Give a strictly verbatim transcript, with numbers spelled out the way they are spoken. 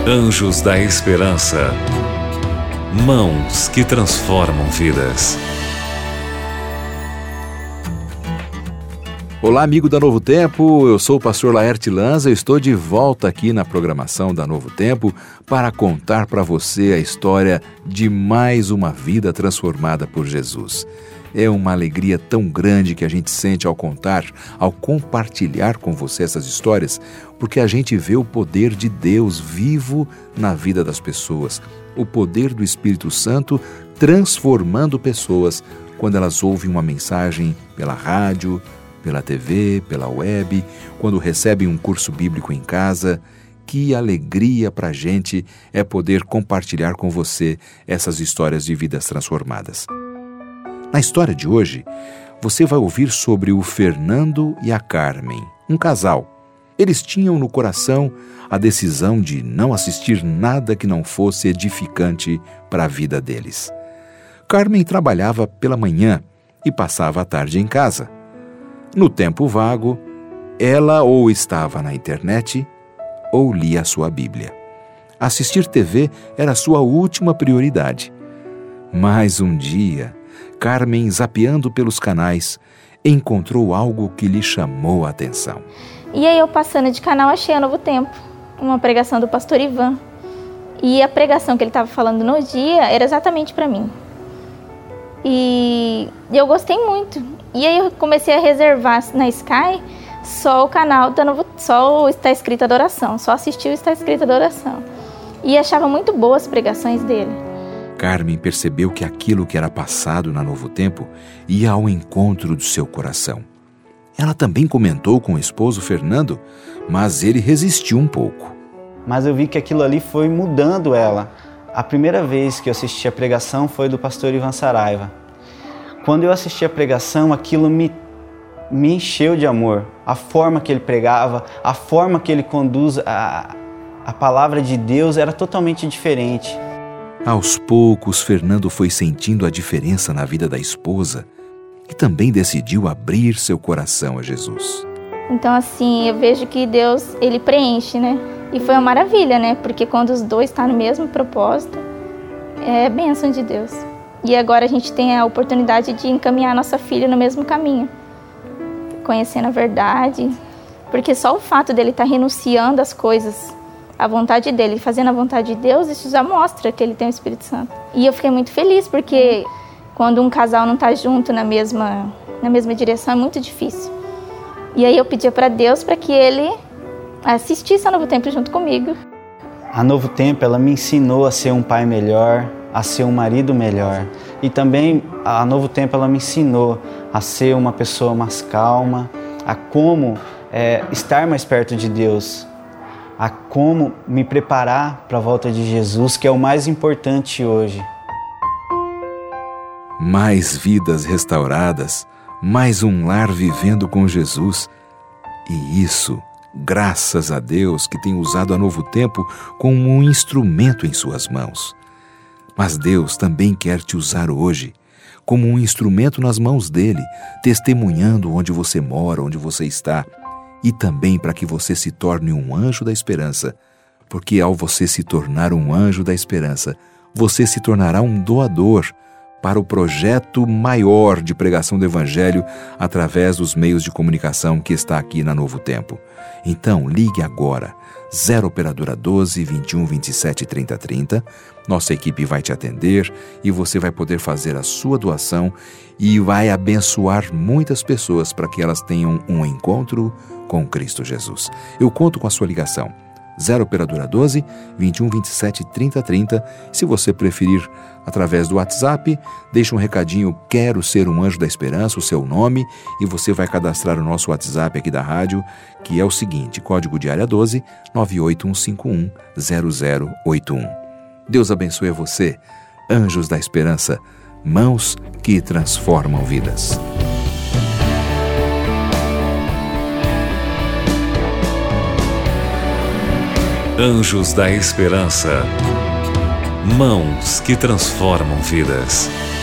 Anjos da Esperança. Mãos que transformam vidas. Olá, amigo da Novo Tempo, eu sou o pastor Laerte Lanza, eu estou de volta aqui na programação da Novo Tempo para contar para você a história de mais uma vida transformada por Jesus. É uma alegria tão grande que a gente sente ao contar, ao compartilhar com você essas histórias, porque a gente vê o poder de Deus vivo na vida das pessoas, o poder do Espírito Santo transformando pessoas quando elas ouvem uma mensagem pela rádio, pela T V, pela web, quando recebem um curso bíblico em casa. Que alegria para a gente é poder compartilhar com você essas histórias de vidas transformadas. Na história de hoje, você vai ouvir sobre o Fernando e a Carmen, um casal. Eles tinham no coração a decisão de não assistir nada que não fosse edificante para a vida deles. Carmen trabalhava pela manhã e passava a tarde em casa. No tempo vago, ela ou estava na internet ou lia a sua Bíblia. Assistir T V era sua última prioridade. Mas um dia, Carmen, zapeando pelos canais, encontrou algo que lhe chamou a atenção. E aí eu passando de canal achei a Novo Tempo, uma pregação do pastor Ivan. E a pregação que ele estava falando no dia era exatamente para mim. E eu gostei muito. E aí eu comecei a reservar na Sky só o canal da Novo, só o Está Escrito Adoração, só assistir o Está Escrito Adoração. E achava muito boas as pregações dele. Carmen percebeu que aquilo que era passado na Novo Tempo ia ao encontro do seu coração. Ela também comentou com o esposo Fernando, mas ele resistiu um pouco. Mas eu vi que aquilo ali foi mudando ela. A primeira vez que eu assisti a pregação foi do pastor Ivan Saraiva. Quando eu assisti a pregação, aquilo me, me encheu de amor. A forma que ele pregava, a forma que ele conduz a, a palavra de Deus era totalmente diferente. Aos poucos, Fernando foi sentindo a diferença na vida da esposa e também decidiu abrir seu coração a Jesus. Então, assim, eu vejo que Deus, ele preenche, né? E foi uma maravilha, né? Porque quando os dois estão no mesmo propósito, é bênção de Deus. E agora a gente tem a oportunidade de encaminhar a nossa filha no mesmo caminho, conhecendo a verdade, porque só o fato dele estar renunciando às coisas, a vontade dele, fazendo a vontade de Deus, isso já mostra que ele tem o Espírito Santo. E eu fiquei muito feliz, porque quando um casal não está junto na mesma, na mesma direção, é muito difícil. E aí eu pedia para Deus para que ele assistisse a Novo Tempo junto comigo. A Novo Tempo, ela me ensinou a ser um pai melhor, a ser um marido melhor. E também a Novo Tempo, ela me ensinou a ser uma pessoa mais calma, a como é, estar mais perto de Deus, a como me preparar para a volta de Jesus, que é o mais importante hoje. Mais vidas restauradas, mais um lar vivendo com Jesus. E isso, graças a Deus que tem usado a Novo Tempo como um instrumento em suas mãos. Mas Deus também quer te usar hoje como um instrumento nas mãos dele, testemunhando onde você mora, onde você está. E também para que você se torne um anjo da esperança, porque ao você se tornar um anjo da esperança, você se tornará um doador para o projeto maior de pregação do Evangelho através dos meios de comunicação que está aqui na Novo Tempo. Então, ligue agora, zero operadora doze, vinte e um, vinte e sete, trinta, trinta. Nossa equipe vai te atender e você vai poder fazer a sua doação e vai abençoar muitas pessoas para que elas tenham um encontro com Cristo Jesus. Eu conto com a sua ligação. zero operadora doze, vinte e um, vinte e sete, trinta, trinta. Se você preferir através do WhatsApp, deixe um recadinho, quero ser um anjo da esperança, o seu nome, e você vai cadastrar o nosso WhatsApp aqui da rádio, que é o seguinte, código de área doze, nove oito um cinco um, zero zero oito um. Deus abençoe você, anjos da esperança, mãos que transformam vidas. Anjos da Esperança. Mãos que transformam vidas.